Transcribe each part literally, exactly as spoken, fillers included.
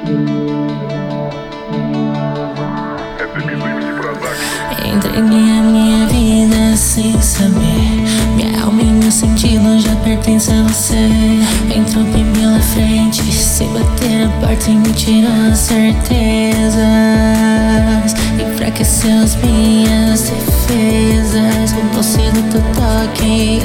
Entreguei a minha vida sem saber. Minha alma e meu sentido já pertencem a você. Entrou bem pela frente, sem bater a porta e me tirou as certezas. Enfraqueceu as minhas defesas. Com doce do teu toque,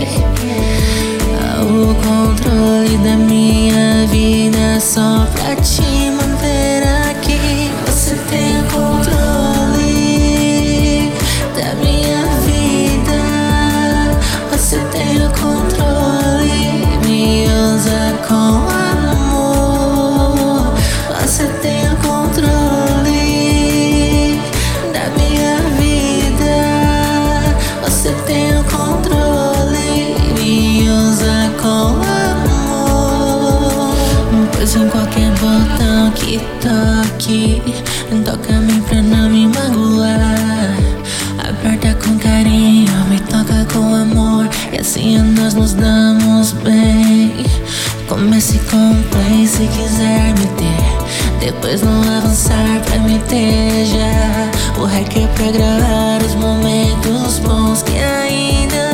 o controle da minha vida só pra te manter aqui. Você tem o controle da minha vida. Você tem o controle, me usa com amor. Você tem o controle da minha vida. Você tem o controle, me usa com amor. Pois em qualquer botão que toque, toca-me pra não me magoar. Aperta com carinho, me toca com amor, e assim nós nos damos bem. Comece com play se quiser me ter, depois não avançar pra me ter já. O hack é pra gravar os momentos bons que ainda